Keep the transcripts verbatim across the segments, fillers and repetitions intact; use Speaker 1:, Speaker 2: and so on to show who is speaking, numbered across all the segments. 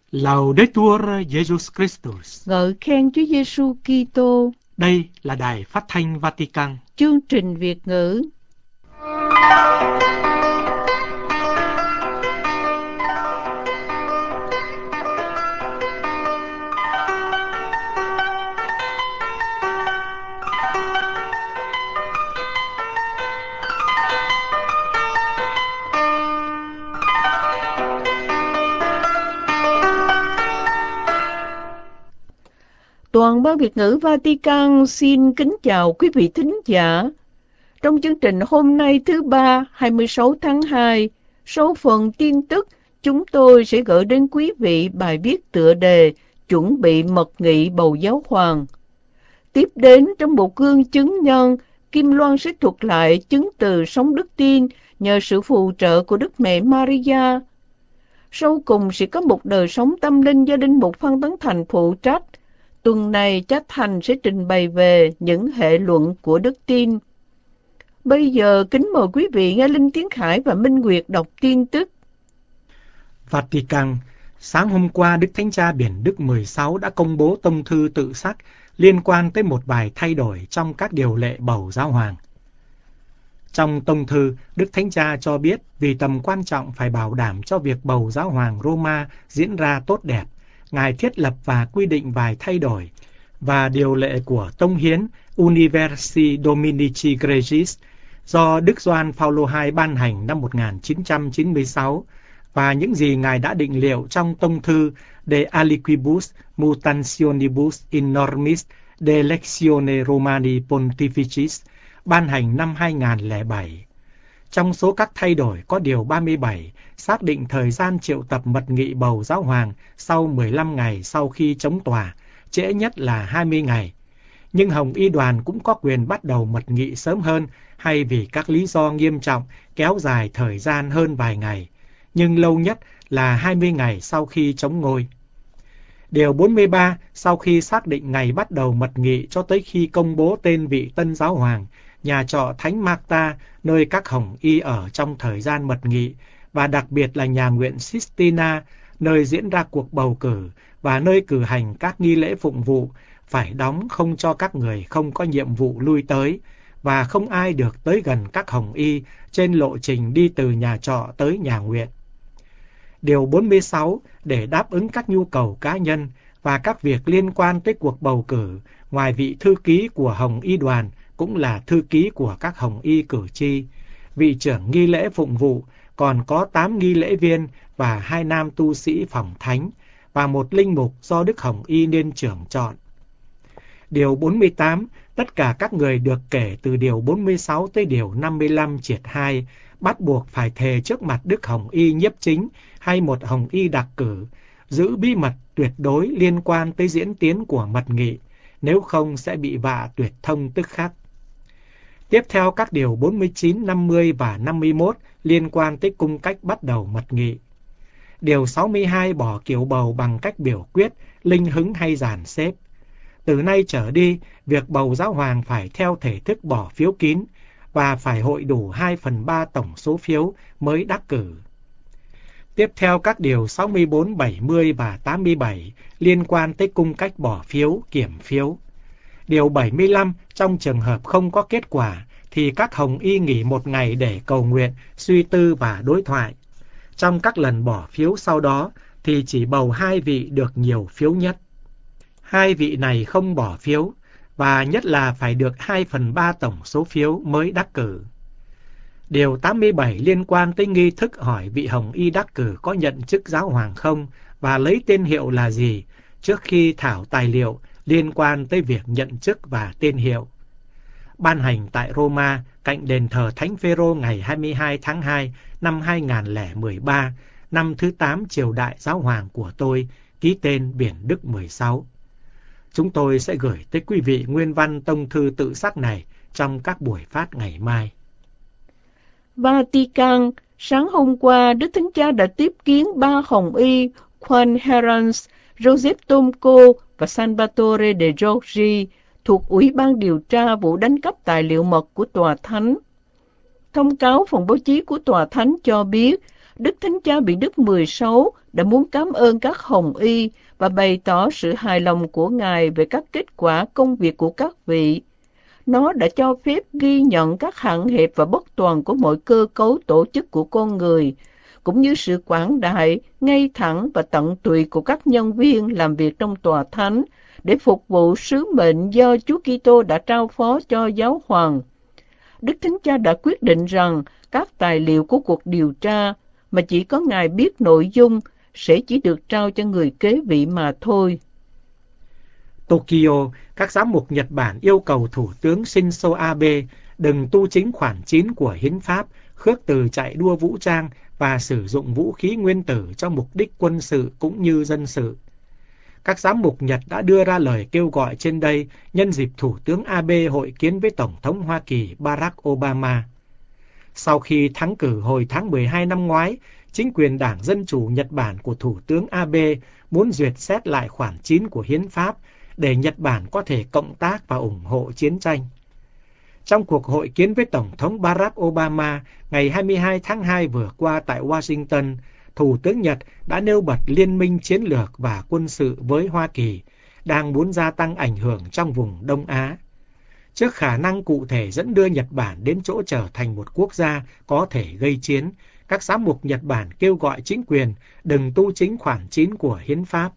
Speaker 1: Laudetur Jesus Christus.
Speaker 2: Ngợi khen Chúa Giêsu Kitô.
Speaker 1: Đây là Đài Phát thanh Vatican.
Speaker 2: Chương trình Việt ngữ. Toàn ban Việt ngữ Vatican xin kính chào quý vị thính giả. Trong chương trình hôm nay thứ ba, hai mươi sáu tháng hai, sau phần tin tức, chúng tôi sẽ gửi đến quý vị bài viết tựa đề Chuẩn bị mật nghị bầu giáo hoàng. Tiếp đến trong một gương chứng nhân, Kim Loan sẽ thuật lại chứng từ sống đức tin nhờ sự phù trợ của Đức Mẹ Maria. Sau cùng sẽ có một đời sống tâm linh do Linh mục Phan Tấn Thành phụ trách. Tuần này Cha Thành sẽ trình bày về những hệ luận của đức tin. Bây giờ kính mời quý vị nghe Linh Tiến Khải và Minh Nguyệt đọc tin tức.
Speaker 1: Vatican, sáng hôm qua Đức Thánh Cha Biển Đức mười sáu đã công bố tông thư tự sắc liên quan tới một vài thay đổi trong các điều lệ bầu giáo hoàng. Trong tông thư, Đức Thánh Cha cho biết vì tầm quan trọng phải bảo đảm cho việc bầu giáo hoàng Roma diễn ra tốt đẹp, Ngài thiết lập và quy định vài thay đổi, và điều lệ của Tông hiến Universi Dominici Gregis do Đức Gioan Phaolô đệ nhị ban hành năm một nghìn chín trăm chín mươi sáu, và những gì Ngài đã định liệu trong tông thư De aliquibus mutantionibus in normis de lectione Romani Pontificis ban hành năm hai nghìn lẻ bảy. Trong số các thay đổi có điều ba mươi bảy xác định thời gian triệu tập mật nghị bầu giáo hoàng sau mười lăm ngày sau khi chống tòa, trễ nhất là hai mươi ngày. Nhưng Hồng Y đoàn cũng có quyền bắt đầu mật nghị sớm hơn hay vì các lý do nghiêm trọng kéo dài thời gian hơn vài ngày, nhưng lâu nhất là hai mươi ngày sau khi chống ngôi. Điều bốn mươi ba, sau khi xác định ngày bắt đầu mật nghị cho tới khi công bố tên vị tân giáo hoàng, nhà trọ Thánh Marta, nơi các Hồng Y ở trong thời gian mật nghị, và đặc biệt là nhà nguyện Sistina, nơi diễn ra cuộc bầu cử và nơi cử hành các nghi lễ phụng vụ, phải đóng không cho các người không có nhiệm vụ lui tới, và không ai được tới gần các Hồng Y trên lộ trình đi từ nhà trọ tới nhà nguyện. Điều bốn mươi sáu, để đáp ứng các nhu cầu cá nhân và các việc liên quan tới cuộc bầu cử, ngoài vị thư ký của Hồng Y đoàn cũng là thư ký của các Hồng Y cử tri, vị trưởng nghi lễ phụng vụ, còn có tám nghi lễ viên và hai nam tu sĩ phòng thánh, và một linh mục do Đức Hồng Y nên trưởng chọn. Điều bốn mươi tám, tất cả các người được kể từ điều bốn mươi sáu tới điều năm mươi lăm triệt hai, bắt buộc phải thề trước mặt Đức Hồng Y nhiếp chính hay một Hồng Y đặc cử, giữ bí mật tuyệt đối liên quan tới diễn tiến của mật nghị, nếu không sẽ bị vạ tuyệt thông tức khắc. Tiếp theo các điều bốn mươi chín, năm mươi và năm mươi mốt liên quan tới cung cách bắt đầu mật nghị. Điều sáu mươi hai bỏ kiểu bầu bằng cách biểu quyết, linh hứng hay dàn xếp. Từ nay trở đi, việc bầu giáo hoàng phải theo thể thức bỏ phiếu kín và phải hội đủ hai phần ba tổng số phiếu mới đắc cử. Tiếp theo các điều sáu mươi bốn, bảy mươi và tám mươi bảy liên quan tới cung cách bỏ phiếu, kiểm phiếu. Điều bảy mươi lăm, trong trường hợp không có kết quả, thì các Hồng Y nghỉ một ngày để cầu nguyện, suy tư và đối thoại. Trong các lần bỏ phiếu sau đó, thì chỉ bầu hai vị được nhiều phiếu nhất. Hai vị này không bỏ phiếu, và nhất là phải được hai phần ba tổng số phiếu mới đắc cử. Điều tám mươi bảy liên quan tới nghi thức hỏi vị Hồng Y đắc cử có nhận chức giáo hoàng không và lấy tên hiệu là gì, trước khi thảo tài liệu liên quan tới việc nhận chức và tên hiệu. Ban hành tại Roma, cạnh đền thờ Thánh Phêrô ngày hai mươi hai tháng hai năm hai nghìn lẻ mười ba, năm thứ tám triều đại giáo hoàng của tôi, ký tên Biển Đức mười sáu. Chúng tôi sẽ gửi tới quý vị nguyên văn tông thư tự sắc này trong các buổi phát ngày mai.
Speaker 2: Vatican, sáng hôm qua, Đức Thánh Cha đã tiếp kiến ba Hồng Y, Juan Herranz, Joseph Tomco và Salvatore de Giorgi, thuộc Ủy ban điều tra vụ đánh cắp tài liệu mật của Tòa Thánh. Thông cáo phòng báo chí của Tòa Thánh cho biết, Đức Thánh Cha Biển Đức mười sáu đã muốn cảm ơn các hồng y và bày tỏ sự hài lòng của Ngài về các kết quả công việc của các vị. Nó đã cho phép ghi nhận các hạn hẹp và bất toàn của mọi cơ cấu tổ chức của con người, cũng như sự quảng đại, ngay thẳng và tận tụy của các nhân viên làm việc trong tòa thánh để phục vụ sứ mệnh do Chúa Kitô đã trao phó cho giáo hoàng. Đức Thánh Cha đã quyết định rằng các tài liệu của cuộc điều tra mà chỉ có Ngài biết nội dung sẽ chỉ được trao cho người kế vị mà thôi.
Speaker 1: Tokyo, các giám mục Nhật Bản yêu cầu Thủ tướng Shinzo Abe đừng tu chính khoản chín của hiến pháp, khước từ chạy đua vũ trang và sử dụng vũ khí nguyên tử cho mục đích quân sự cũng như dân sự. Các giám mục Nhật đã đưa ra lời kêu gọi trên đây nhân dịp Thủ tướng Abe hội kiến với Tổng thống Hoa Kỳ Barack Obama. Sau khi thắng cử hồi tháng mười hai năm ngoái, chính quyền Đảng Dân Chủ Nhật Bản của Thủ tướng Abe muốn duyệt xét lại khoản chín của hiến pháp để Nhật Bản có thể cộng tác và ủng hộ chiến tranh. Trong cuộc hội kiến với Tổng thống Barack Obama ngày hai mươi hai tháng hai vừa qua tại Washington, Thủ tướng Nhật đã nêu bật liên minh chiến lược và quân sự với Hoa Kỳ, đang muốn gia tăng ảnh hưởng trong vùng Đông Á. Trước khả năng cụ thể dẫn đưa Nhật Bản đến chỗ trở thành một quốc gia có thể gây chiến, các giám mục Nhật Bản kêu gọi chính quyền đừng tu chính khoản chín của hiến pháp.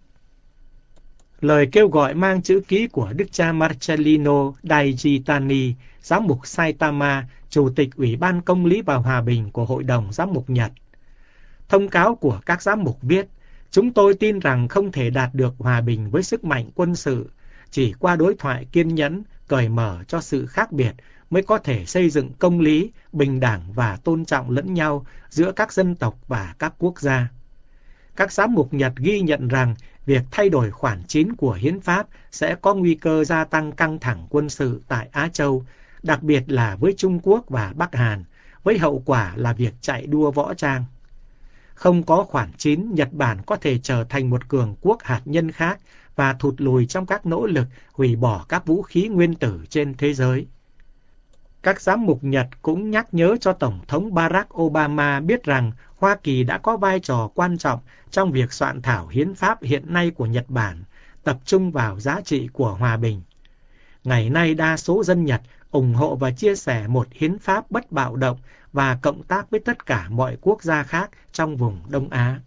Speaker 1: Lời kêu gọi mang chữ ký của Đức cha Marcellino Daijitani, giám mục Saitama, Chủ tịch Ủy ban Công lý và Hòa bình của Hội đồng Giám mục Nhật. Thông cáo của các giám mục viết, chúng tôi tin rằng không thể đạt được hòa bình với sức mạnh quân sự, chỉ qua đối thoại kiên nhẫn, cởi mở cho sự khác biệt mới có thể xây dựng công lý, bình đẳng và tôn trọng lẫn nhau giữa các dân tộc và các quốc gia. Các giám mục Nhật ghi nhận rằng việc thay đổi khoản chín của hiến pháp sẽ có nguy cơ gia tăng căng thẳng quân sự tại Á Châu, đặc biệt là với Trung Quốc và Bắc Hàn, với hậu quả là việc chạy đua võ trang. Không có khoản chín, Nhật Bản có thể trở thành một cường quốc hạt nhân khác và thụt lùi trong các nỗ lực hủy bỏ các vũ khí nguyên tử trên thế giới. Các giám mục Nhật cũng nhắc nhớ cho Tổng thống Barack Obama biết rằng Hoa Kỳ đã có vai trò quan trọng trong việc soạn thảo hiến pháp hiện nay của Nhật Bản, tập trung vào giá trị của hòa bình. Ngày nay đa số dân Nhật ủng hộ và chia sẻ một hiến pháp bất bạo động và cộng tác với tất cả mọi quốc gia khác trong vùng Đông Á.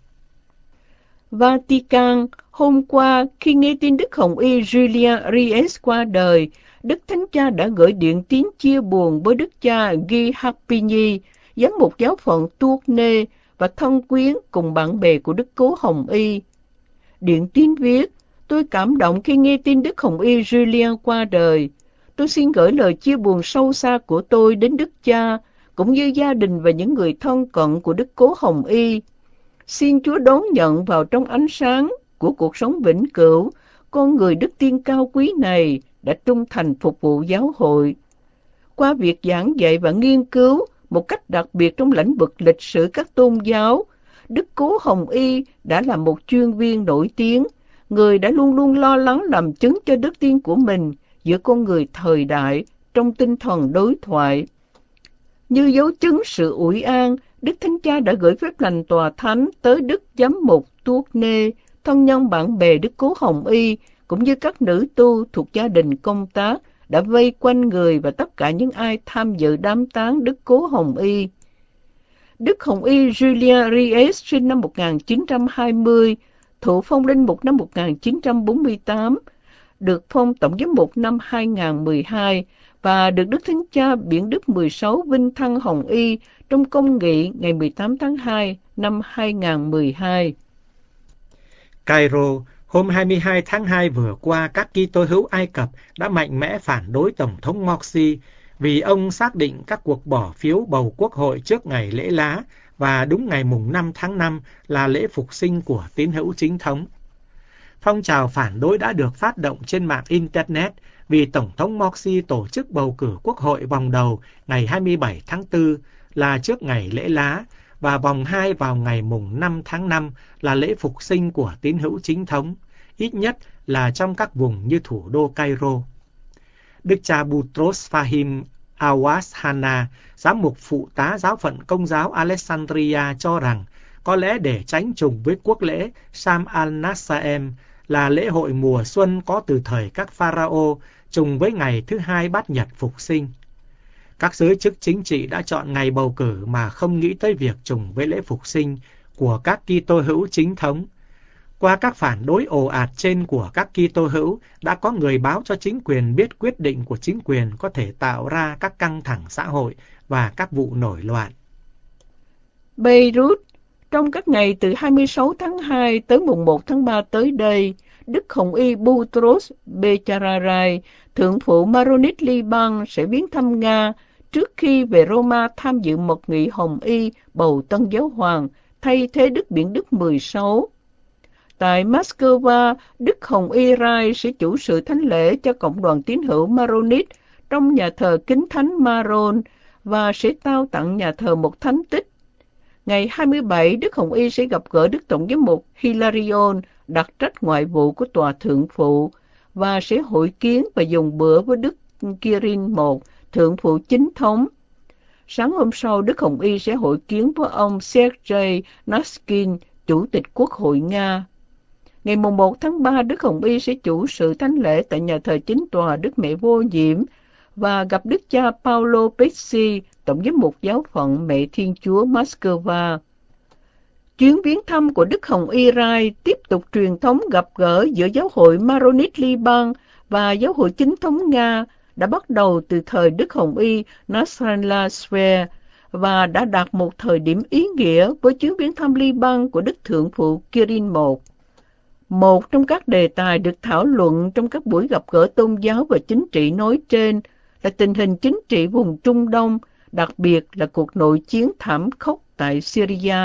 Speaker 2: Vatican, hôm qua khi nghe tin Đức Hồng Y Julian Reyes qua đời, Đức Thánh Cha đã gửi điện tín chia buồn với Đức cha Guy Harpigny, giám mục giáo phận Tournai và thân quyến cùng bạn bè của Đức Cố Hồng Y. Điện tín viết, tôi cảm động khi nghe tin Đức Hồng Y Julian qua đời. Tôi xin gửi lời chia buồn sâu xa của tôi đến Đức Cha, cũng như gia đình và những người thân cận của Đức Cố Hồng Y. Xin Chúa đón nhận vào trong ánh sáng của cuộc sống vĩnh cửu, con người đức tiên cao quý này đã trung thành phục vụ giáo hội. Qua việc giảng dạy và nghiên cứu một cách đặc biệt trong lĩnh vực lịch sử các tôn giáo, Đức Cố Hồng Y đã là một chuyên viên nổi tiếng, người đã luôn luôn lo lắng làm chứng cho đức tin của mình giữa con người thời đại trong tinh thần đối thoại. Như dấu chứng sự ủi an, Đức Thánh Cha đã gửi phép lành tòa thánh tới Đức Giám mục Tournai, thân nhân bạn bè Đức Cố Hồng Y, cũng như các nữ tu thuộc gia đình công tác đã vây quanh người và tất cả những ai tham dự đám táng Đức Cố Hồng Y. Đức Hồng Y Julian Reyes sinh năm một nghìn chín trăm hai mươi, thụ phong linh mục năm một nghìn chín trăm bốn mươi tám, được phong tổng giám mục năm hai nghìn không trăm mười hai và được Đức Thánh Cha Biển Đức mười sáu vinh thăng Hồng Y trong công nghị ngày mười tám tháng hai năm hai nghìn không trăm mười hai.
Speaker 1: Cairo, hôm hai mươi hai tháng hai vừa qua, các Kitô hữu Ai Cập đã mạnh mẽ phản đối Tổng thống Morsi vì ông xác định các cuộc bỏ phiếu bầu quốc hội trước ngày lễ lá và đúng ngày mùng năm tháng năm là lễ phục sinh của tín hữu chính thống. Phong trào phản đối đã được phát động trên mạng Internet vì Tổng thống Morsi tổ chức bầu cử quốc hội vòng đầu ngày hai mươi bảy tháng tư là trước ngày lễ lá và vòng hai vào ngày mùng năm tháng năm là lễ phục sinh của tín hữu chính thống, ít nhất là trong các vùng như thủ đô Cairo. Đức cha Boutros Fahim Awad Hana, giám mục phụ tá giáo phận Công giáo Alexandria cho rằng có lẽ để tránh trùng với quốc lễ Sam al-Nasaem là lễ hội mùa xuân có từ thời các pharaoh, trùng với ngày thứ hai bát nhật phục sinh. Các giới chức chính trị đã chọn ngày bầu cử mà không nghĩ tới việc trùng với lễ phục sinh của các Kitô hữu chính thống. Qua các phản đối ồ ạt trên của các Kitô hữu, đã có người báo cho chính quyền biết quyết định của chính quyền có thể tạo ra các căng thẳng xã hội và các vụ nổi loạn.
Speaker 2: Beirut, trong các ngày từ hai mươi sáu tháng hai tới mùng một tháng ba tới đây, Đức Hồng Y Boutros Boutros-Ghali, thượng phụ Maronite Liban sẽ viếng thăm Nga trước khi về Roma tham dự một nghị Hồng Y bầu tân giáo hoàng thay thế Đức Biển Đức mười sáu. Tại Moscow, Đức Hồng Y Rai sẽ chủ sự thánh lễ cho cộng đoàn tín hữu Maronite trong nhà thờ Kính Thánh Maron và sẽ trao tặng nhà thờ một thánh tích. Ngày hai mươi bảy, Đức Hồng Y sẽ gặp gỡ Đức Tổng giám mục Hilarion, đặc trách ngoại vụ của Tòa Thượng Phụ, và sẽ hội kiến và dùng bữa với Đức Kirill đệ nhị, Thượng Phụ Chính thống. Sáng hôm sau, Đức Hồng Y sẽ hội kiến với ông Sergei Naskin, Chủ tịch Quốc hội Nga. Ngày mùng một tháng ba, Đức Hồng Y sẽ chủ sự thánh lễ tại nhà thờ chính tòa Đức Mẹ Vô Nhiễm và gặp Đức cha Paolo Pesci, Tổng giám mục giáo phận Mẹ Thiên Chúa Moscow. Chuyến viếng thăm của Đức Hồng Y Rai tiếp tục truyền thống gặp gỡ giữa Giáo hội Maronite Liban và Giáo hội Chính thống Nga đã bắt đầu từ thời Đức Hồng Y Nasrallah Sver và đã đạt một thời điểm ý nghĩa với chuyến viếng thăm Liban của Đức Thượng phụ Kirill đệ nhị. Một trong các đề tài được thảo luận trong các buổi gặp gỡ tôn giáo và chính trị nói trên là tình hình chính trị vùng Trung Đông, đặc biệt là cuộc nội chiến thảm khốc tại Syria.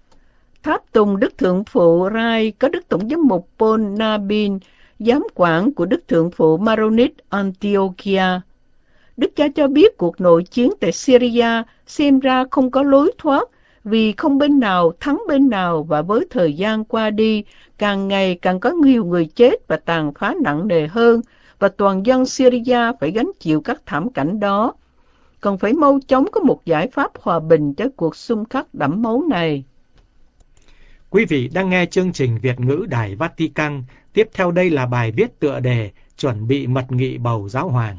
Speaker 2: Tháp tùng Đức Thượng phụ Rai có Đức Tổng giám mục Paul Nabin, giám quản của Đức Thượng phụ Maronite Antiochia. Đức cha cho biết cuộc nội chiến tại Syria xem ra không có lối thoát vì không bên nào thắng bên nào, và với thời gian qua đi, càng ngày càng có nhiều người chết và tàn phá nặng nề hơn, và toàn dân Syria phải gánh chịu các thảm cảnh đó. Cần phải mau chóng có một giải pháp hòa bình cho cuộc xung khắc đẫm máu này.
Speaker 1: Quý vị đang nghe chương trình Việt ngữ Đài Vatican. Tiếp theo đây là bài viết tựa đề Chuẩn bị mật nghị bầu giáo hoàng.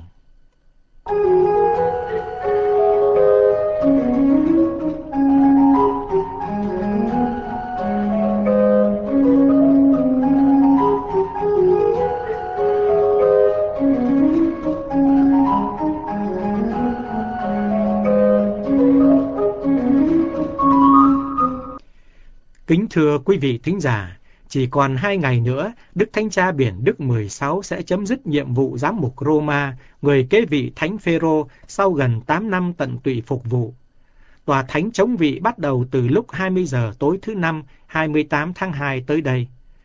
Speaker 1: Kính thưa quý vị thính giả, chỉ còn hai ngày nữa, Đức Thánh Cha Biển Đức mười sáu sẽ chấm dứt nhiệm vụ giám mục Roma, người kế vị Thánh Phêrô sau gần tám năm tận tụy phục vụ. Tòa Thánh chống vị bắt đầu từ lúc hai mươi giờ tối thứ Năm, hai mươi tám tháng hai tới đây.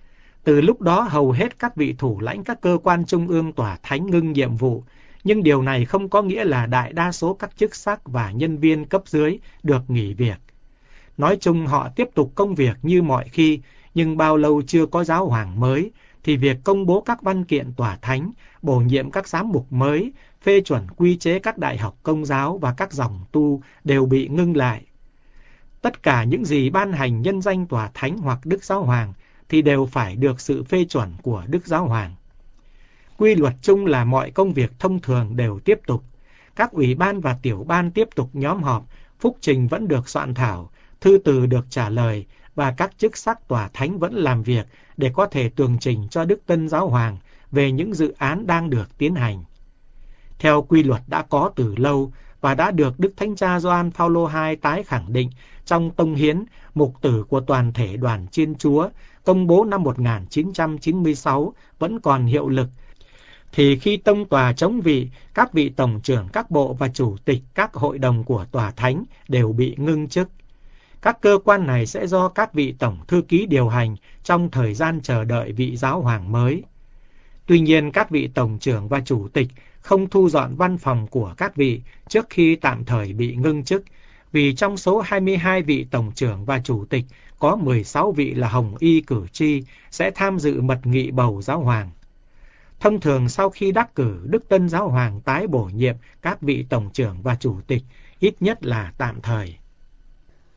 Speaker 1: Từ lúc đó hầu hết các vị thủ lãnh các cơ quan trung ương Tòa Thánh ngưng nhiệm vụ, nhưng điều này không có nghĩa là đại đa số các chức sắc và nhân viên cấp dưới được nghỉ việc. Nói chung họ tiếp tục công việc như mọi khi, nhưng bao lâu chưa có giáo hoàng mới, thì việc công bố các văn kiện Tòa Thánh, bổ nhiệm các giám mục mới, phê chuẩn quy chế các đại học công giáo và các dòng tu đều bị ngưng lại. Tất cả những gì ban hành nhân danh Tòa Thánh hoặc Đức Giáo Hoàng thì đều phải được sự phê chuẩn của Đức Giáo Hoàng. Quy luật chung là mọi công việc thông thường đều tiếp tục. Các ủy ban và tiểu ban tiếp tục nhóm họp, phúc trình vẫn được soạn thảo, thư từ được trả lời, và các chức sắc Tòa Thánh vẫn làm việc để có thể tường trình cho Đức Tân Giáo Hoàng về những dự án đang được tiến hành. Theo quy luật đã có từ lâu và đã được Đức Thánh Cha Gioan Phaolô đệ nhị tái khẳng định trong tông hiến mục tử của toàn thể đoàn Chiên Chúa công bố năm một nghìn chín trăm chín mươi sáu vẫn còn hiệu lực, thì khi tông tòa chống vị, các vị tổng trưởng các bộ và chủ tịch các hội đồng của Tòa Thánh đều bị ngưng chức. Các cơ quan này sẽ do các vị tổng thư ký điều hành trong thời gian chờ đợi vị giáo hoàng mới. Tuy nhiên, các vị tổng trưởng và chủ tịch không thu dọn văn phòng của các vị trước khi tạm thời bị ngưng chức, vì trong số hai mươi hai vị tổng trưởng và chủ tịch có mười sáu vị là hồng y cử tri sẽ tham dự mật nghị bầu giáo hoàng. Thông thường sau khi đắc cử, Đức Tân Giáo Hoàng tái bổ nhiệm các vị tổng trưởng và chủ tịch, ít nhất là tạm thời.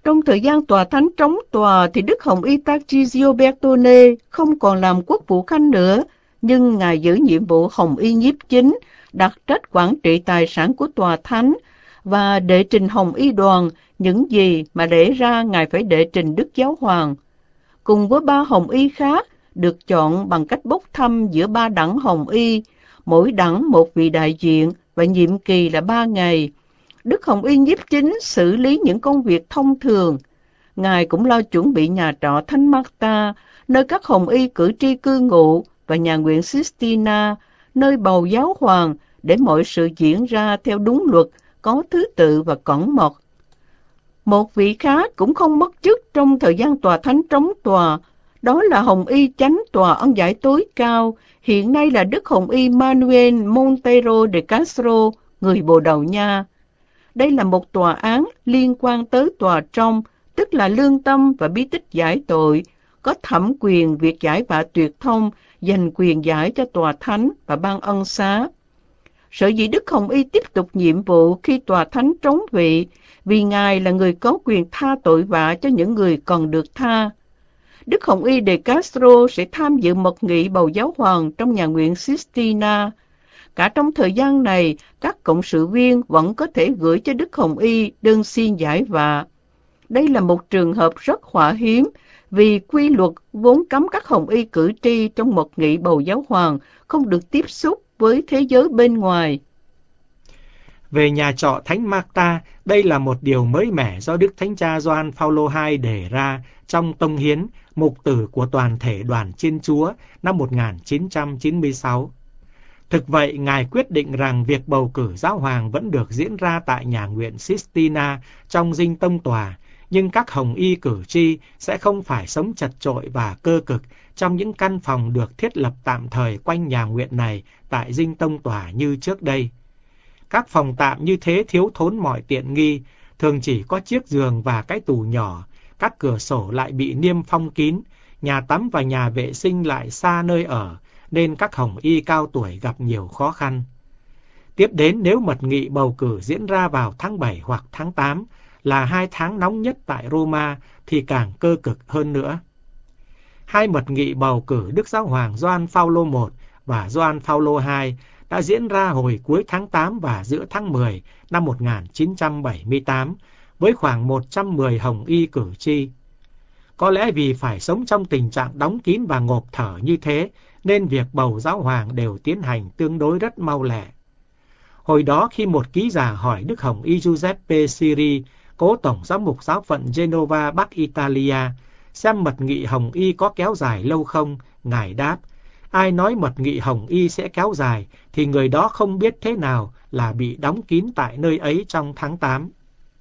Speaker 2: Trong thời gian tòa thánh trống tòa thì Đức Hồng Y Tarcisio Bertone không còn làm quốc vụ khanh nữa, nhưng Ngài giữ nhiệm vụ Hồng Y nhiếp chính, đặc trách quản trị tài sản của tòa thánh và đệ trình Hồng Y đoàn những gì mà để ra Ngài phải đệ trình Đức Giáo Hoàng. Cùng với ba Hồng Y khác, được chọn bằng cách bốc thăm giữa ba đảng Hồng Y, mỗi đảng một vị đại diện và nhiệm kỳ là ba ngày. Đức Hồng Y nhiếp chính xử lý những công việc thông thường. Ngài cũng lo chuẩn bị nhà trọ Thánh Marta, nơi các Hồng Y cử tri cư ngụ, và nhà nguyện Sistina, nơi bầu giáo hoàng, để mọi sự diễn ra theo đúng luật, có thứ tự và cẩn mật. Một vị khác cũng không mất chức trong thời gian tòa thánh trống tòa, đó là Hồng Y chánh tòa ân giải tối cao, hiện nay là Đức Hồng Y Manuel Montero de Castro, người Bồ Đào Nha. Đây là một tòa án liên quan tới tòa trong, tức là lương tâm và bí tích giải tội, có thẩm quyền việc giải vạ tuyệt thông, dành quyền giải cho tòa thánh và ban ân xá. Sở dĩ Đức Hồng Y tiếp tục nhiệm vụ khi tòa thánh trống vị, vì Ngài là người có quyền tha tội vạ cho những người cần được tha. Đức Hồng Y de Castro sẽ tham dự mật nghị bầu giáo hoàng trong nhà nguyện Sistina. Cả trong thời gian này, các cộng sự viên vẫn có thể gửi cho Đức Hồng Y đơn xin giải vạ. Đây là một trường hợp rất họa hiếm, vì quy luật vốn cấm các Hồng Y cử tri trong mật nghị bầu giáo hoàng không được tiếp xúc với thế giới bên ngoài.
Speaker 1: Về nhà trọ Thánh Marta, đây là một điều mới mẻ do Đức Thánh Cha Gioan Phaolô hai đề ra trong tông hiến mục tử của toàn thể đoàn Thiên Chúa năm một nghìn chín trăm chín mươi sáu. Thực vậy, Ngài quyết định rằng việc bầu cử giáo hoàng vẫn được diễn ra tại nhà nguyện Sistina trong dinh tông tòa, nhưng các Hồng Y cử tri sẽ không phải sống chật chội và cơ cực trong những căn phòng được thiết lập tạm thời quanh nhà nguyện này tại dinh tông tòa như trước đây. Các phòng tạm như thế thiếu thốn mọi tiện nghi, thường chỉ có chiếc giường và cái tủ nhỏ, các cửa sổ lại bị niêm phong kín, nhà tắm và nhà vệ sinh lại xa nơi ở, nên các Hồng Y cao tuổi gặp nhiều khó khăn. Tiếp đến, nếu mật nghị bầu cử diễn ra vào tháng bảy hoặc tháng tám, là hai tháng nóng nhất tại Roma, thì càng cơ cực hơn nữa. Hai mật nghị bầu cử Đức Giáo hoàng Gioan Phaolô một và Gioan Phaolô hai đã diễn ra hồi cuối tháng tám và giữa tháng mười năm một nghìn chín trăm bảy mươi tám, với khoảng một trăm mười Hồng Y cử tri. Có lẽ vì phải sống trong tình trạng đóng kín và ngộp thở như thế, nên việc bầu giáo hoàng đều tiến hành tương đối rất mau lẹ. Hồi đó, khi một ký giả hỏi Đức Hồng Y Giuseppe Siri, cố tổng giám mục giáo phận Genova Bắc Italia, xem mật nghị Hồng Y có kéo dài lâu không, Ngài đáp: ai nói mật nghị Hồng Y sẽ kéo dài thì người đó không biết thế nào là bị đóng kín tại nơi ấy trong tháng tám.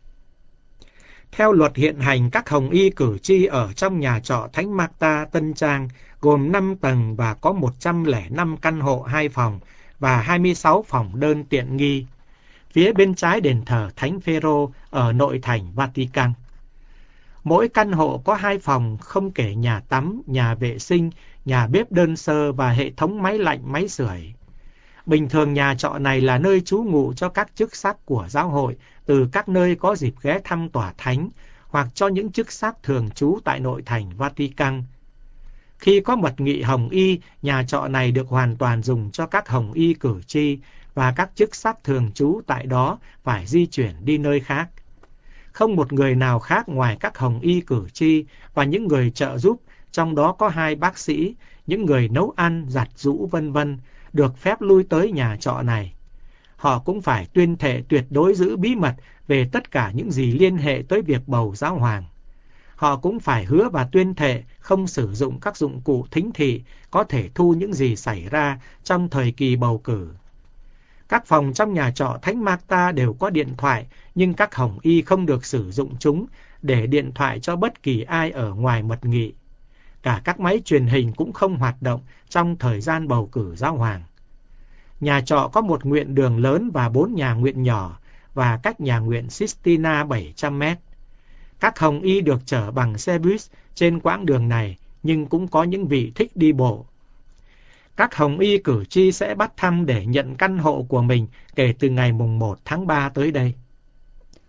Speaker 1: Theo luật hiện hành, các Hồng Y cử tri ở trong nhà trọ Thánh Marta Tân Trang gồm năm tầng và có một trăm lẻ năm căn hộ hai phòng và hai mươi sáu phòng đơn tiện nghi. Phía bên trái đền thờ Thánh Phêrô ở nội thành Vatican. Mỗi căn hộ có hai phòng, không kể nhà tắm, nhà vệ sinh, nhà bếp đơn sơ và hệ thống máy lạnh, máy sưởi. Bình thường nhà trọ này là nơi trú ngụ cho các chức sắc của giáo hội từ các nơi có dịp ghé thăm tòa thánh, hoặc cho những chức sắc thường trú tại nội thành Vatican. Khi có mật nghị Hồng Y, nhà trọ này được hoàn toàn dùng cho các Hồng Y cử tri, và các chức sắc thường trú tại đó phải di chuyển đi nơi khác. Không một người nào khác ngoài các Hồng Y cử tri và những người trợ giúp, trong đó có hai bác sĩ, những người nấu ăn, giặt giũ vân vân, được phép lui tới nhà trọ này. Họ cũng phải tuyên thệ tuyệt đối giữ bí mật về tất cả những gì liên hệ tới việc bầu giáo hoàng. Họ cũng phải hứa và tuyên thệ không sử dụng các dụng cụ thính thị có thể thu những gì xảy ra trong thời kỳ bầu cử. Các phòng trong nhà trọ Thánh Marta đều có điện thoại, nhưng các Hồng Y không được sử dụng chúng để điện thoại cho bất kỳ ai ở ngoài mật nghị. Cả các máy truyền hình cũng không hoạt động trong thời gian bầu cử giáo hoàng. Nhà trọ có một nguyện đường lớn và bốn nhà nguyện nhỏ, và cách nhà nguyện Sistina bảy trăm mét. Các Hồng Y được chở bằng xe bus trên quãng đường này, nhưng cũng có những vị thích đi bộ. Các Hồng Y cử tri sẽ bắt thăm để nhận căn hộ của mình kể từ ngày mùng một tháng ba tới đây.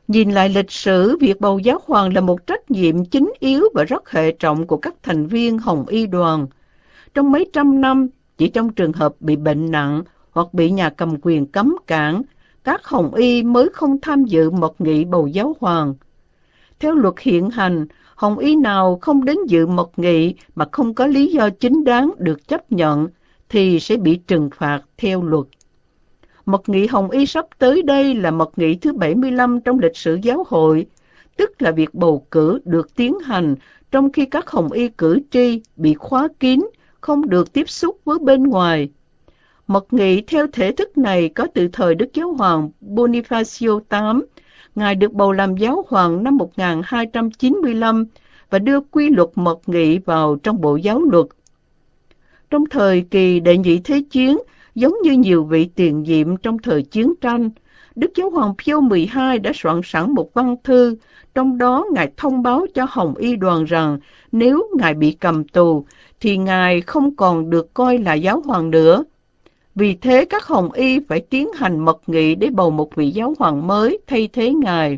Speaker 2: Nhìn lại lịch sử, việc bầu giáo hoàng là một trách nhiệm chính yếu và rất hệ trọng của các thành viên Hồng Y đoàn. Trong mấy trăm năm, chỉ trong trường hợp bị bệnh nặng hoặc bị nhà cầm quyền cấm cản, các Hồng Y mới không tham dự mật nghị bầu giáo hoàng. Theo luật hiện hành, Hồng Y nào không đến dự mật nghị mà không có lý do chính đáng được chấp nhận thì sẽ bị trừng phạt theo luật. Mật nghị Hồng Y sắp tới đây là mật nghị thứ bảy mươi lăm trong lịch sử giáo hội, tức là việc bầu cử được tiến hành trong khi các Hồng Y cử tri bị khóa kín, không được tiếp xúc với bên ngoài. Mật nghị theo thể thức này có từ thời Đức Giáo hoàng Bonifacio đệ tám. Ngài được bầu làm giáo hoàng năm một nghìn hai trăm chín mươi lăm và đưa quy luật mật nghị vào trong Bộ Giáo luật. Trong thời kỳ Đệ Nhị Thế Chiến, giống như nhiều vị tiền nhiệm trong thời chiến tranh, Đức Giáo hoàng Pio mười hai đã soạn sẵn một văn thư, trong đó Ngài thông báo cho Hồng Y đoàn rằng nếu Ngài bị cầm tù, thì Ngài không còn được coi là giáo hoàng nữa. Vì thế các Hồng Y phải tiến hành mật nghị để bầu một vị giáo hoàng mới thay thế Ngài.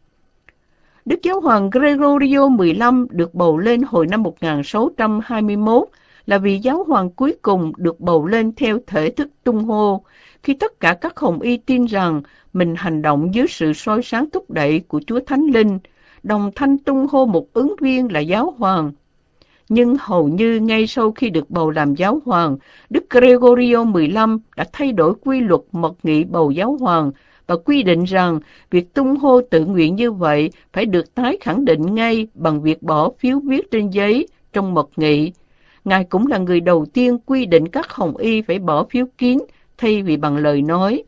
Speaker 2: Đức Giáo hoàng Gregorio mười lăm được bầu lên hồi năm một nghìn sáu trăm hai mươi mốt, là vị giáo hoàng cuối cùng được bầu lên theo thể thức tung hô, khi tất cả các Hồng Y tin rằng mình hành động dưới sự soi sáng thúc đẩy của Chúa Thánh Linh, đồng thanh tung hô một ứng viên là giáo hoàng. Nhưng hầu như ngay sau khi được bầu làm giáo hoàng, Đức Gregorio mười lăm đã thay đổi quy luật mật nghị bầu giáo hoàng và quy định rằng việc tung hô tự nguyện như vậy phải được tái khẳng định ngay bằng việc bỏ phiếu viết trên giấy trong mật nghị. Ngài cũng là người đầu tiên quy định các Hồng Y phải bỏ phiếu kín thay vì bằng lời nói.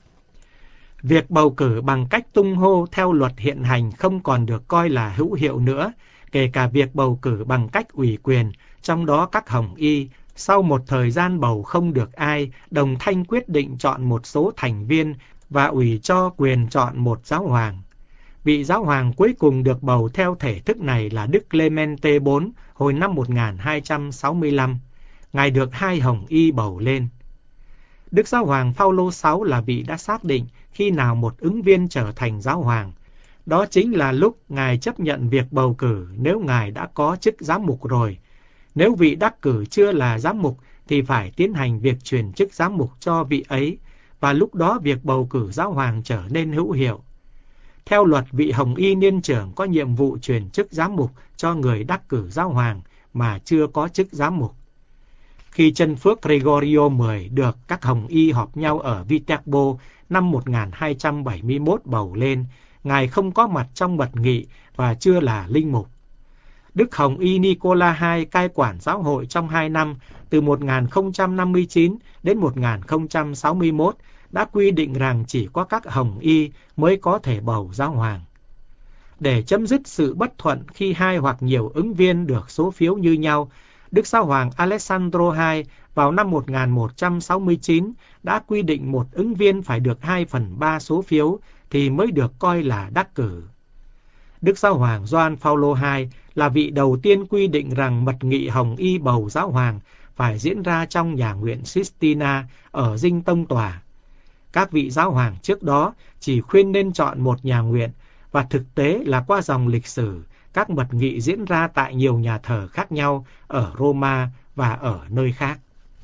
Speaker 1: Việc bầu cử bằng cách tung hô theo luật hiện hành không còn được coi là hữu hiệu nữa, kể cả việc bầu cử bằng cách ủy quyền, trong đó các Hồng Y, sau một thời gian bầu không được ai, đồng thanh quyết định chọn một số thành viên và ủy cho quyền chọn một giáo hoàng. Vị giáo hoàng cuối cùng được bầu theo thể thức này là Đức Clemente đệ bốn hồi năm một nghìn hai trăm sáu mươi lăm. Ngài được hai Hồng Y bầu lên. Đức Giáo hoàng Phaolô đệ sáu là vị đã xác định khi nào một ứng viên trở thành giáo hoàng. Đó chính là lúc Ngài chấp nhận việc bầu cử nếu Ngài đã có chức giám mục rồi. Nếu vị đắc cử chưa là giám mục thì phải tiến hành việc truyền chức giám mục cho vị ấy, và lúc đó việc bầu cử giáo hoàng trở nên hữu hiệu. Theo luật, vị Hồng Y niên trưởng có nhiệm vụ truyền chức giám mục cho người đắc cử giáo hoàng mà chưa có chức giám mục. Khi chân phước Gregorio mười được các Hồng Y họp nhau ở Viterbo năm một nghìn hai trăm bảy mươi mốt bầu lên, Ngài không có mặt trong mật nghị và chưa là linh mục. Đức Hồng Y Nicola đệ nhị cai quản giáo hội trong hai năm, từ một nghìn không trăm năm mươi chín đến một nghìn không trăm sáu mươi mốt, đã quy định rằng chỉ có các Hồng Y mới có thể bầu giáo hoàng. Để chấm dứt sự bất thuận khi hai hoặc nhiều ứng viên được số phiếu như nhau, Đức Giáo hoàng Alessandro đệ nhị vào năm một nghìn một trăm sáu mươi chín đã quy định một ứng viên phải được hai phần ba số phiếu thì mới được coi là đắc cử. Đức Giáo hoàng Gioan Phaolô đệ nhị là vị đầu tiên quy định rằng mật nghị Hồng Y bầu giáo hoàng phải diễn ra trong nhà nguyện Sistina ở Dinh Tông Tòa. Các vị giáo hoàng trước đó chỉ khuyên nên chọn một nhà nguyện, và thực tế là qua dòng lịch sử, các mật nghị diễn ra tại nhiều nhà thờ khác nhau ở Roma và ở nơi khác.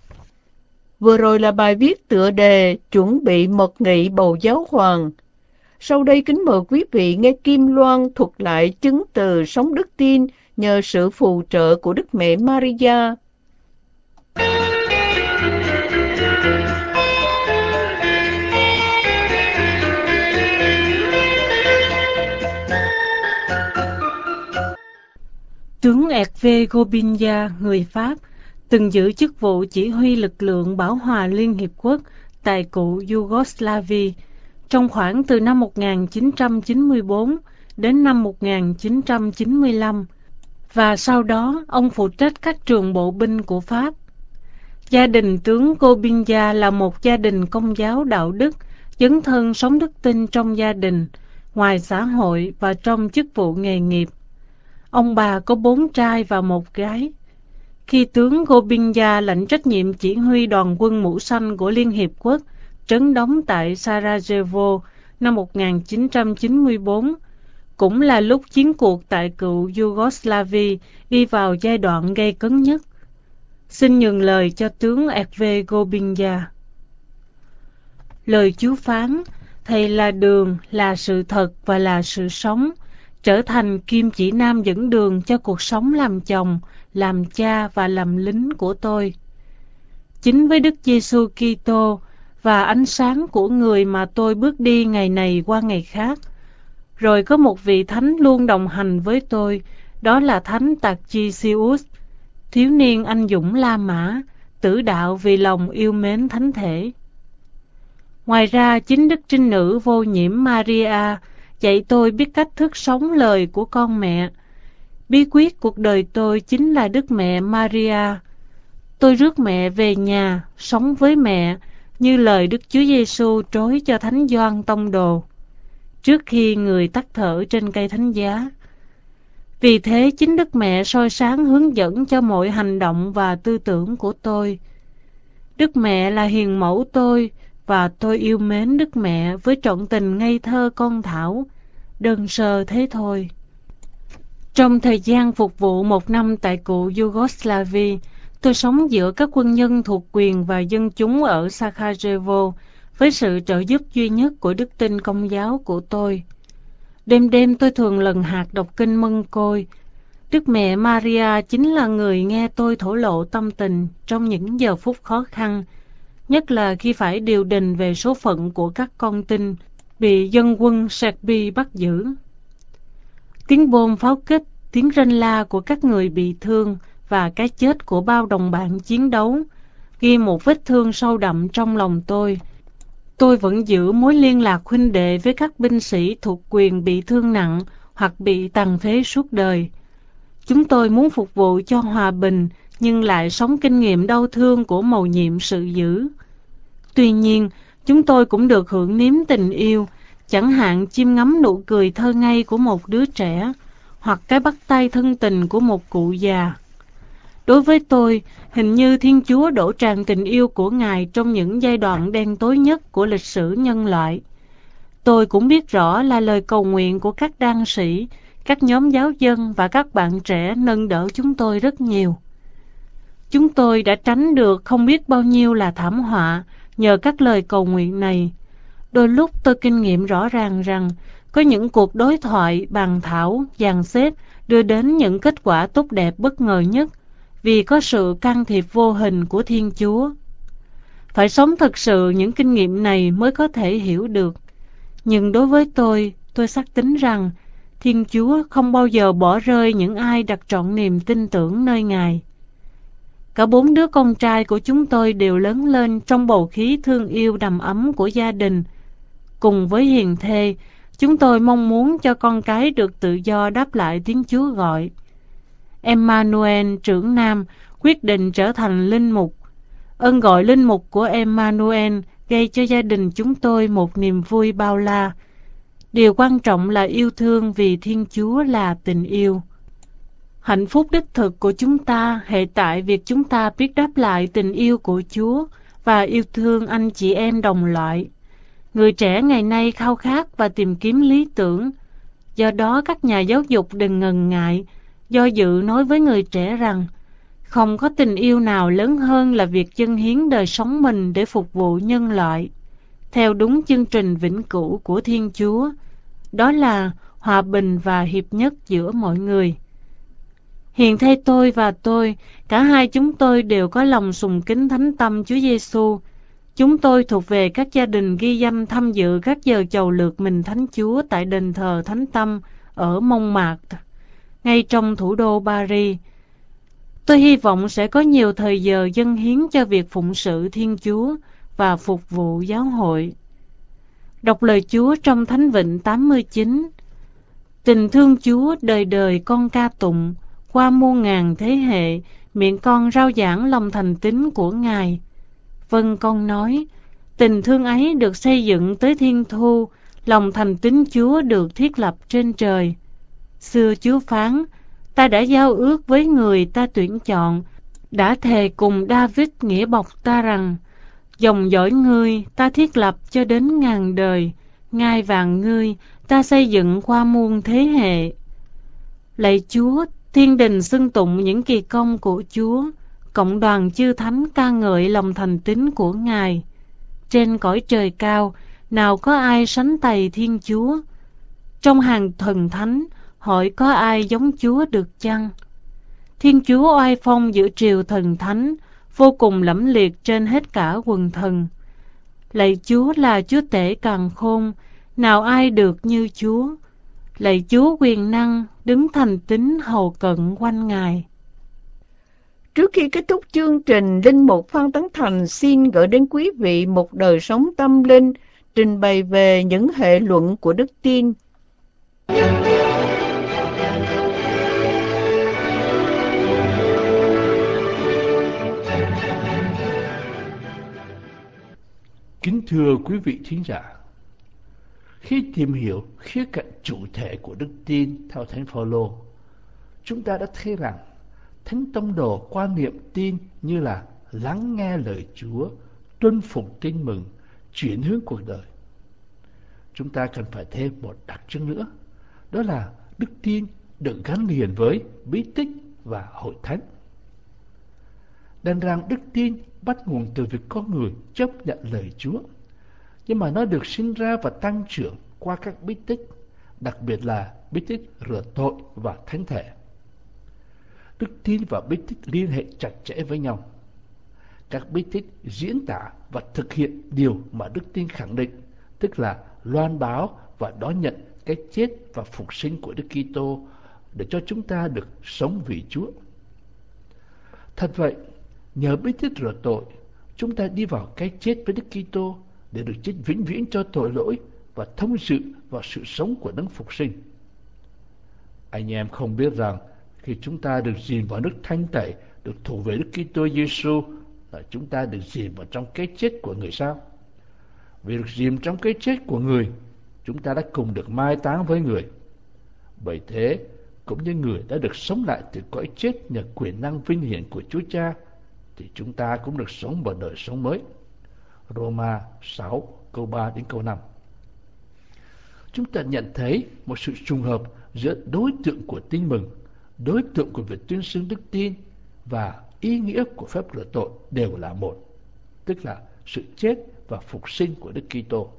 Speaker 2: Vừa rồi là bài viết tựa đề chuẩn bị mật nghị bầu giáo hoàng. Sau đây kính mời quý vị nghe Kim Loan thuật lại chứng từ sống đức tin nhờ sự phù trợ của Đức Mẹ Maria.
Speaker 3: Tướng Hervé Gobinja, người Pháp, từng giữ chức vụ chỉ huy lực lượng bảo hòa Liên Hiệp Quốc tại cựu Yugoslavia trong khoảng từ năm một nghìn chín trăm chín mươi tư đến năm một nghìn chín trăm chín mươi lăm, và sau đó ông phụ trách các trường bộ binh của Pháp. Gia đình tướng Gobinja là một gia đình công giáo đạo đức, dấn thân sống đức tin trong gia đình, ngoài xã hội và trong chức vụ nghề nghiệp. Ông bà có bốn trai và một gái. Khi tướng Gobinja lãnh trách nhiệm chỉ huy đoàn quân mũ xanh của Liên Hiệp Quốc trấn đóng tại Sarajevo năm một nghìn chín trăm chín mươi tư, cũng là lúc chiến cuộc tại cựu Yugoslavia đi vào giai đoạn gay cấn nhất. Xin nhường lời cho tướng Erve Gobinja. Lời Chúa phán, Thầy là đường, là sự thật và là sự sống, trở thành kim chỉ nam dẫn đường cho cuộc sống làm chồng, làm cha và làm lính của tôi. Chính với Đức Giêsu Kitô và ánh sáng của người mà tôi bước đi ngày này qua ngày khác. Rồi có một vị thánh luôn đồng hành với tôi, đó là Thánh Tarcisius, thiếu niên anh dũng La Mã, tử đạo vì lòng yêu mến thánh thể. Ngoài ra, chính Đức Trinh Nữ vô nhiễm Maria dạy tôi biết cách thức sống lời của con mẹ. Bí quyết cuộc đời tôi chính là Đức Mẹ Maria. Tôi rước mẹ về nhà, sống với mẹ, như lời Đức Chúa Giêsu trối cho Thánh Gioan Tông Đồ, trước khi người tắt thở trên cây thánh giá. Vì thế, chính Đức Mẹ soi sáng hướng dẫn cho mọi hành động và tư tưởng của tôi. Đức Mẹ là hiền mẫu tôi, và tôi yêu mến Đức Mẹ với trọn tình ngây thơ con thảo, đơn sơ thế thôi. Trong thời gian phục vụ một năm tại cựu Yugoslavia, tôi sống giữa các quân nhân thuộc quyền và dân chúng ở Sarajevo với sự trợ giúp duy nhất của đức tin Công giáo của tôi. Đêm đêm tôi thường lần hạt đọc kinh Mân Côi. Đức Mẹ Maria chính là người nghe tôi thổ lộ tâm tình trong những giờ phút khó khăn, nhất là khi phải điều đình về số phận của các con tin bị dân quân Serbia bắt giữ. Tiếng bom pháo kích, tiếng rên la của các người bị thương và cái chết của bao đồng bạn chiến đấu ghi một vết thương sâu đậm trong lòng tôi. Tôi vẫn giữ mối liên lạc huynh đệ với các binh sĩ thuộc quyền bị thương nặng hoặc bị tàn phế suốt đời. Chúng tôi muốn phục vụ cho hòa bình nhưng lại sống kinh nghiệm đau thương của mầu nhiệm sự dữ. Tuy nhiên, chúng tôi cũng được hưởng nếm tình yêu, chẳng hạn chiêm ngắm nụ cười thơ ngây của một đứa trẻ, hoặc cái bắt tay thân tình của một cụ già. Đối với tôi, hình như Thiên Chúa đổ tràn tình yêu của Ngài trong những giai đoạn đen tối nhất của lịch sử nhân loại. Tôi cũng biết rõ là lời cầu nguyện của các đan sĩ, các nhóm giáo dân và các bạn trẻ nâng đỡ chúng tôi rất nhiều. Chúng tôi đã tránh được không biết bao nhiêu là thảm họa nhờ các lời cầu nguyện này. Đôi lúc tôi kinh nghiệm rõ ràng rằng có những cuộc đối thoại, bàn thảo, dàn xếp đưa đến những kết quả tốt đẹp bất ngờ nhất vì có sự can thiệp vô hình của Thiên Chúa. Phải sống thật sự những kinh nghiệm này mới có thể hiểu được. Nhưng đối với tôi, tôi xác tín rằng Thiên Chúa không bao giờ bỏ rơi những ai đặt trọn niềm tin tưởng nơi Ngài. Cả bốn đứa con trai của chúng tôi đều lớn lên trong bầu khí thương yêu đầm ấm của gia đình. Cùng với hiền thê, chúng tôi mong muốn cho con cái được tự do đáp lại tiếng Chúa gọi. Emmanuel, trưởng nam, quyết định trở thành linh mục. Ơn gọi linh mục của Emmanuel gây cho gia đình chúng tôi một niềm vui bao la. Điều quan trọng là yêu thương vì Thiên Chúa là tình yêu. Hạnh phúc đích thực của chúng ta hệ tại việc chúng ta biết đáp lại tình yêu của Chúa và yêu thương anh chị em đồng loại. Người trẻ ngày nay khao khát và tìm kiếm lý tưởng. Do đó các nhà giáo dục đừng ngần ngại, do dự nói với người trẻ rằng không có tình yêu nào lớn hơn là việc dâng hiến đời sống mình để phục vụ nhân loại, theo đúng chương trình vĩnh cửu của Thiên Chúa, đó là hòa bình và hiệp nhất giữa mọi người. Hiền thê tôi và tôi, cả hai chúng tôi đều có lòng sùng kính thánh tâm Chúa Giêsu. Chúng tôi thuộc về các gia đình ghi danh tham dự các giờ chầu lượt mình Thánh Chúa tại đền thờ Thánh Tâm ở Montmartre, ngay trong thủ đô Paris. Tôi hy vọng sẽ có nhiều thời giờ dâng hiến cho việc phụng sự Thiên Chúa và phục vụ giáo hội. Đọc lời Chúa trong Thánh Vịnh tám mươi chín. Tình thương Chúa đời đời con ca tụng, qua muôn ngàn thế hệ, miệng con rao giảng lòng thành tín của Ngài. Vâng, con nói, tình thương ấy được xây dựng tới thiên thu, lòng thành tín Chúa được thiết lập trên trời. Xưa Chúa phán, ta đã giao ước với người ta tuyển chọn, đã thề cùng David nghĩa bọc ta rằng, dòng dõi ngươi ta thiết lập cho đến ngàn đời, ngai vàng ngươi, ta xây dựng qua muôn thế hệ. Lạy Chúa, thiên đình xưng tụng những kỳ công của Chúa, cộng đoàn chư thánh ca ngợi lòng thành tín của Ngài. Trên cõi trời cao, nào có ai sánh tày Thiên Chúa? Trong hàng thần thánh, hỏi có ai giống Chúa được chăng? Thiên Chúa oai phong giữa triều thần thánh, vô cùng lẫm liệt trên hết cả quần thần. Lạy Chúa là Chúa Tể càn khôn, nào ai được như Chúa? Lạy Chúa quyền năng, đứng thành tín hầu cận quanh Ngài.
Speaker 2: Trước khi kết thúc chương trình, Linh Mục Phan Tấn Thành xin gửi đến quý vị một đời sống tâm linh, trình bày về những hệ luận của đức tin.
Speaker 4: Kính thưa quý vị thính giả, khi tìm hiểu khía cạnh chủ thể của đức tin theo Thánh Phaolô, chúng ta đã thấy rằng Thánh Tông Đồ quan niệm tin như là lắng nghe lời Chúa, tuân phục tin mừng, chuyển hướng cuộc đời. Chúng ta cần phải thêm một đặc trưng nữa, đó là đức tin được gắn liền với bí tích và hội thánh. Đành rằng đức tin bắt nguồn từ việc con người chấp nhận lời Chúa, nhưng mà nó được sinh ra và tăng trưởng qua các bí tích, đặc biệt là bí tích rửa tội và thánh thể. Đức tin và bí tích liên hệ chặt chẽ với nhau. Các bí tích diễn tả và thực hiện điều mà đức tin khẳng định, tức là loan báo và đón nhận cái chết và phục sinh của Đức Kitô để cho chúng ta được sống vì Chúa. Thật vậy, nhờ bí tích rửa tội, chúng ta đi vào cái chết với Đức Kitô để được chết vĩnh viễn cho tội lỗi và thông dự vào sự sống của Đấng phục sinh. Anh em không biết rằng khi chúng ta được dìm vào nước thanh tẩy, được thuộc về Đức Kitô Giêsu, là chúng ta được dìm vào trong cái chết của người sao? Vì được dìm trong cái chết của người, chúng ta đã cùng được mai táng với người. Bởi thế, cũng như người đã được sống lại từ cõi chết nhờ quyền năng vinh hiển của Chúa Cha, thì chúng ta cũng được sống vào đời sống mới. Roma sáu câu ba đến câu năm. Chúng ta nhận thấy một sự trùng hợp giữa đối tượng của tin mừng, đối tượng của việc tuyên xưng đức tin và ý nghĩa của phép rửa tội đều là một, tức là sự chết và phục sinh của Đức Kitô.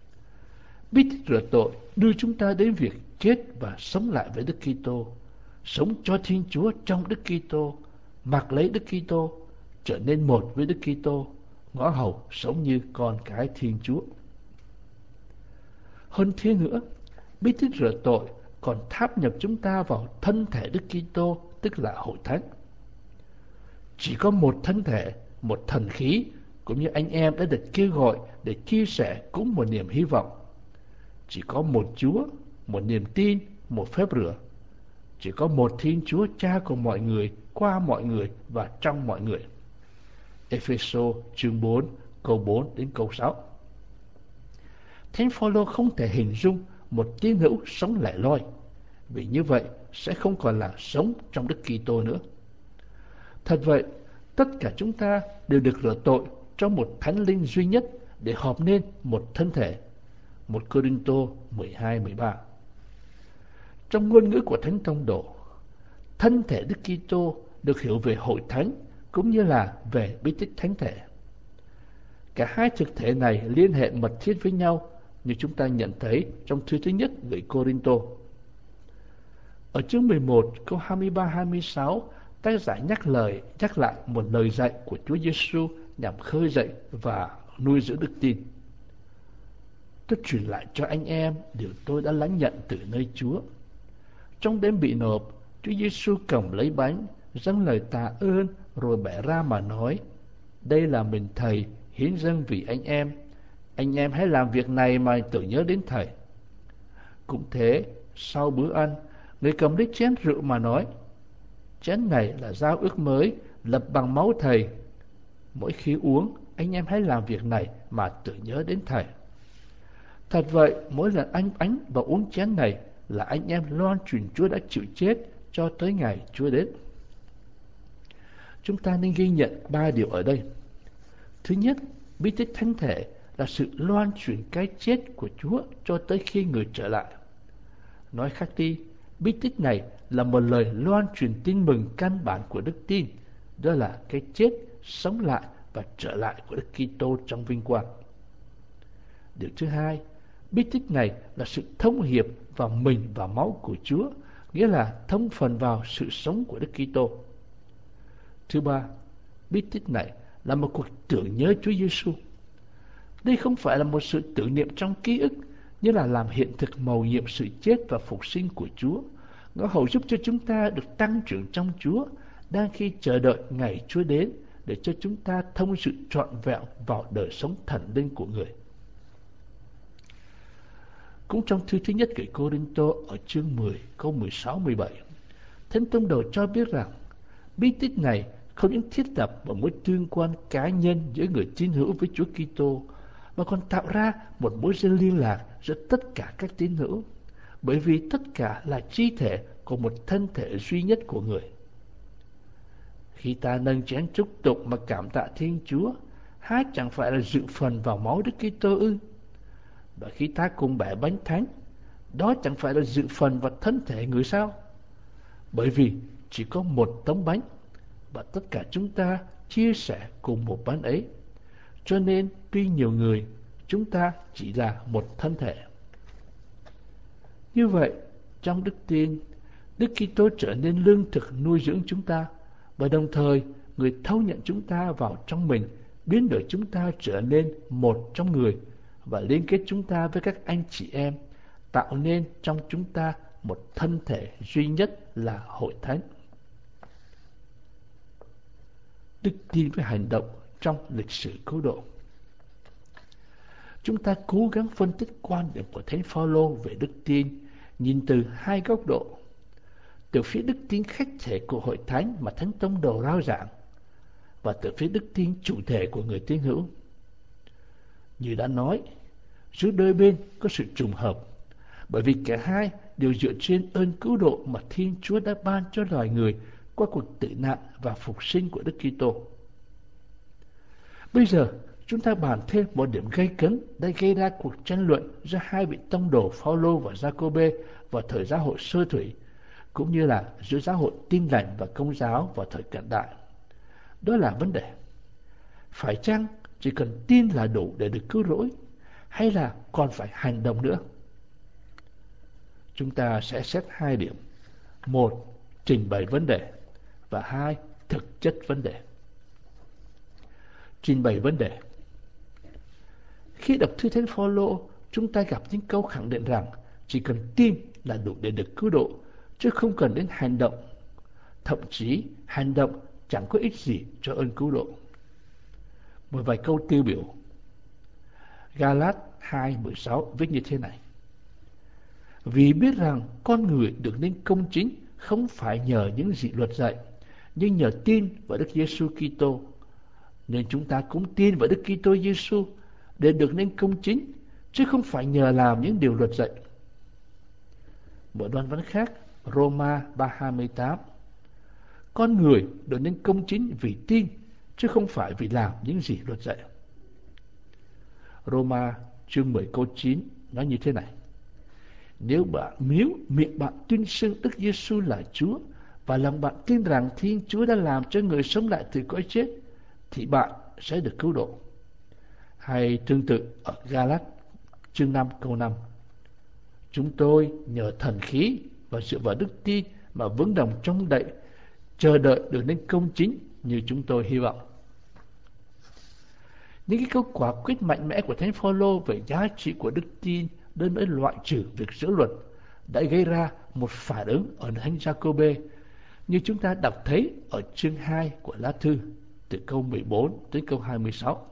Speaker 4: Bí tích rửa tội đưa chúng ta đến việc chết và sống lại với Đức Kitô, sống cho Thiên Chúa trong Đức Kitô, mặc lấy Đức Kitô, trở nên một với Đức Kitô, ngõ hầu sống như con cái Thiên Chúa. Hơn thế nữa, bí tích rửa tội còn tháp nhập chúng ta vào thân thể Đức Kitô, tức là hội thánh. Chỉ có một thân thể, một thần khí, cũng như anh em đã được kêu gọi để chia sẻ cũng một niềm hy vọng. Chỉ có một Chúa, một niềm tin, một phép rửa. Chỉ có một Thiên Chúa Cha của mọi người, qua mọi người và trong mọi người. Ê-phê-sô chương bốn câu bốn đến câu sáu. Thánh Phaolô không thể hình dung một tín hữu sống lẻ loi, vì như vậy sẽ không còn là sống trong Đức Kitô nữa. Thật vậy, tất cả chúng ta đều được rửa tội trong một thánh linh duy nhất để hợp nên một thân thể. một Cô-rinh-tô mười hai mười ba. Trong ngôn ngữ của Thánh Tông Đồ, thân thể Đức Kitô được hiểu về hội thánh cũng như là về bí tích thánh thể. Cả hai thực thể này liên hệ mật thiết với nhau như chúng ta nhận thấy trong thư thứ nhất gửi Cô-rinh-tô. Ở chương mười một câu hai mươi ba hai mươi sáu, tác giả nhắc lời nhắc lại một lời dạy của Chúa Giêsu nhằm khơi dậy và nuôi dưỡng đức tin. Tôi truyền lại cho anh em điều tôi đã lãnh nhận từ nơi Chúa. Trong đêm bị nộp, Chúa Giêsu cầm lấy bánh, dâng lời tạ ơn rồi bẻ ra mà nói: đây là mình Thầy hiến dâng vì anh em. Anh em hãy làm việc này mà tưởng nhớ đến Thầy. Cũng thế, sau bữa ăn, người cầm lấy chén rượu mà nói: chén này là giao ước mới lập bằng máu Thầy. Mỗi khi uống, anh em hãy làm việc này mà tưởng nhớ đến Thầy. Thật vậy, mỗi lần anh ánh và uống chén này là anh em loan truyền Chúa đã chịu chết cho tới ngày Chúa đến. Chúng ta nên ghi nhận ba điều ở đây. Thứ nhất, bí tích thánh thể là sự loan truyền cái chết của Chúa cho tới khi Người trở lại. Nói khác đi, bí tích này là một lời loan truyền tin mừng căn bản của đức tin, đó là cái chết, sống lại và trở lại của Đức Kitô trong vinh quang. Điều thứ hai, bí tích này là sự thông hiệp vào mình và máu của Chúa, nghĩa là thông phần vào sự sống của Đức Kitô. Thứ ba, bí tích này là một cuộc tưởng nhớ Chúa Giêsu. Đây không phải là một sự tưởng niệm trong ký ức, như là làm hiện thực mầu nhiệm sự chết và phục sinh của Chúa. Nó hầu giúp cho chúng ta được tăng trưởng trong Chúa, đang khi chờ đợi ngày Chúa đến, để cho chúng ta thông sự trọn vẹn vào đời sống thần linh của Người. Cũng trong thư thứ nhất gửi Cô-rinh-tô ở chương mười, câu mười sáu mười bảy, Thánh Tông Đồ cho biết rằng bí tích này không những thiết lập một mối tương quan cá nhân giữa người tín hữu với Chúa Kitô, mà còn tạo ra một mối dây liên lạc giữa tất cả các tín hữu, bởi vì tất cả là chi thể của một thân thể duy nhất của Người. Khi ta nâng chén chúc tụng mà cảm tạ Thiên Chúa, há chẳng phải là dự phần vào máu Đức Kitô ư? Và khi ta cùng bẻ bánh thánh, đó chẳng phải là dự phần vào thân thể Người sao? Bởi vì chỉ có một tấm bánh, và tất cả chúng ta chia sẻ cùng một bánh ấy. Cho nên tuy nhiều người, chúng ta chỉ là một thân thể. Như vậy, trong đức tin, Đức Kitô trở nên lương thực nuôi dưỡng chúng ta, và đồng thời Người thâu nhận chúng ta vào trong mình, biến đổi chúng ta trở nên một trong Người, và liên kết chúng ta với các anh chị em, tạo nên trong chúng ta một thân thể duy nhất là hội thánh. Đức tin với hành động trong lịch sử cứu độ. Chúng ta cố gắng phân tích quan điểm của Thánh Phaolô về đức tin, nhìn từ hai góc độ: từ phía đức tin khách thể của hội thánh mà Thánh Tông Đồ rao giảng, và từ phía đức tin chủ thể của người tín hữu. Như đã nói, giữa đôi bên có sự trùng hợp, bởi vì cả hai đều dựa trên ơn cứu độ mà Thiên Chúa đã ban cho loài người qua cuộc tử nạn và phục sinh của Đức Kitô. Bây giờ, chúng ta bàn thêm một điểm gây cấn đã gây ra cuộc tranh luận giữa hai vị tông đồ Phaolô và Giacôbê vào thời giáo hội sơ thủy, cũng như là giữa giáo hội Tin lành và Công giáo vào thời cận đại. Đó là vấn đề: phải chăng chỉ cần tin là đủ để được cứu rỗi, hay là còn phải hành động nữa? Chúng ta sẽ xét hai điểm: một, trình bày vấn đề, và hai, thực chất vấn đề. Trình bày vấn đề. Khi đọc thư Thánh Phaolô, chúng ta gặp những câu khẳng định rằng chỉ cần tin là đủ để được cứu độ, chứ không cần đến hành động. Thậm chí hành động chẳng có ích gì cho ơn cứu độ. Một vài câu tiêu biểu. Ga-lát hai mười sáu viết như thế này: vì biết rằng con người được nên công chính không phải nhờ những gì luật dạy, nhưng nhờ tin vào Đức Giêsu Kitô, nên chúng ta cũng tin vào Đức Kitô Giêsu để được nên công chính, chứ không phải nhờ làm những điều luật dạy. Một đoạn văn khác, Roma ba hai mươi tám: con người được nên công chính vì tin, chứ không phải vì làm những gì luật dạy. Roma chương mười câu chín nói như thế này: nếu bạn nếu miệng bạn tuyên xưng Đức Giêsu là Chúa, và lòng bạn tin rằng Thiên Chúa đã làm cho người sống lại từ cõi chết, thì bạn sẽ được cứu độ. Hay tương tự ở Ga-lát chương năm câu năm: chúng tôi nhờ thần khí và dựa vào đức tin mà vững đồng trong đậy, chờ đợi được nên công chính như chúng tôi hy vọng. Những cái câu quả quyết mạnh mẽ của Thánh Phaolô về giá trị của đức tin đến nỗi loại trừ việc giữ luật đã gây ra một phản ứng ở Thánh Giacôbê, như chúng ta đọc thấy ở chương hai của lá thư, từ câu mười bốn tới câu hai mươi sáu.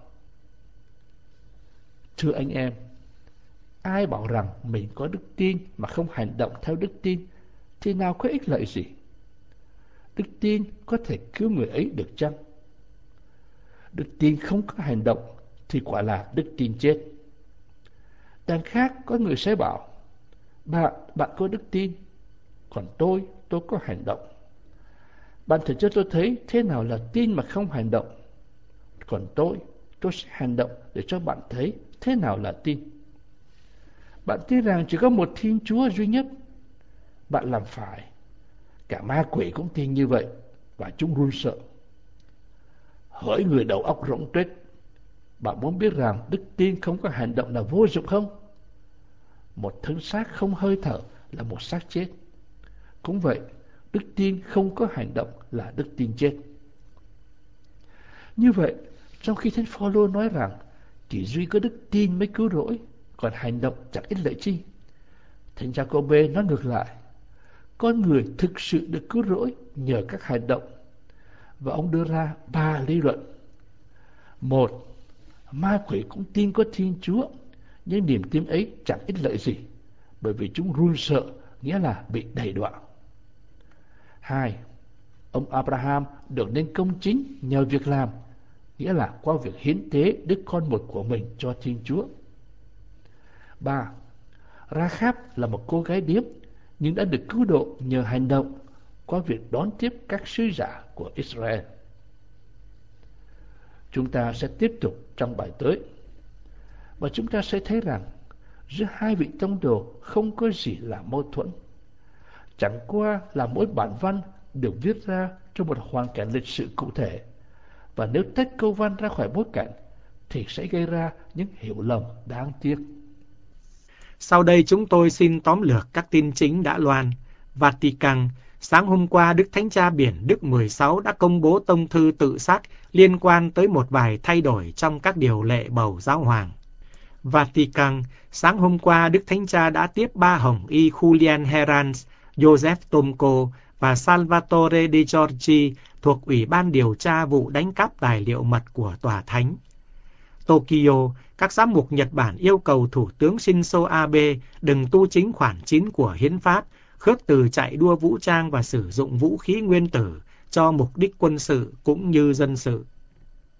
Speaker 4: Thưa anh em, ai bảo rằng mình có đức tin mà không hành động theo đức tin, thì nào có ích lợi gì? Đức tin có thể cứu người ấy được chăng? Đức tin không có hành động thì quả là đức tin chết. Đằng khác có người sẽ bảo: Bạn, bạn có đức tin, còn tôi, tôi có hành động. Bạn thử cho tôi thấy thế nào là tin mà không hành động. Còn tôi, tôi sẽ hành động để cho bạn thấy thế nào là tin. Bạn tin rằng chỉ có một Thiên Chúa duy nhất. Bạn làm phải. Cả ma quỷ cũng tin như vậy và chúng run sợ. Hỡi người đầu óc rỗng tuếch, bạn muốn biết rằng đức tin không có hành động là vô dụng không? Một thân xác không hơi thở là một xác chết. Cũng vậy, đức tin không có hành động là đức tin chết. Như vậy, trong khi Thánh Phaolô nói rằng chỉ duy có đức tin mới cứu rỗi, còn hành động chẳng ích lợi chi, Thánh Giacôbê nói ngược lại, con người thực sự được cứu rỗi nhờ các hành động. Và ông đưa ra ba lý luận. Một, ma quỷ cũng tin có Thiên Chúa, nhưng niềm tin ấy chẳng ích lợi gì, bởi vì chúng run sợ, nghĩa là bị đày đọa. Hai, ông Abraham được nên công chính nhờ việc làm, nghĩa là qua việc hiến tế đứa con một của mình cho Thiên Chúa. Ba, Ra-kháp là một cô gái điếm, nhưng đã được cứu độ nhờ hành động qua việc đón tiếp các sứ giả của Israel. Chúng ta sẽ tiếp tục trong bài tới, và chúng ta sẽ thấy rằng giữa hai vị tông đồ không có gì là mâu thuẫn. Chẳng qua là mỗi bản văn được viết ra trong một hoàn cảnh lịch sử cụ thể, và nếu tách câu văn ra khỏi bối cảnh thì sẽ gây ra những hiểu lầm đáng tiếc.
Speaker 1: Sau đây chúng tôi xin tóm lược các tin chính đã loan. Vatican, sáng hôm qua Đức Thánh Cha Biển Đức mười sáu đã công bố tông thư tự sát liên quan tới một vài thay đổi trong các điều lệ bầu giáo hoàng. Vatican, sáng hôm qua Đức Thánh Cha đã tiếp ba hồng y Julian Herranz, Joseph Tomko và Salvatore De Giorgi thuộc Ủy ban điều tra vụ đánh cắp tài liệu mật của Tòa Thánh. Tokyo, các giám mục Nhật Bản yêu cầu Thủ tướng Shinzo Abe đừng tu chính khoản chín của hiến pháp, khước từ chạy đua vũ trang và sử dụng vũ khí nguyên tử cho mục đích quân sự cũng như dân sự.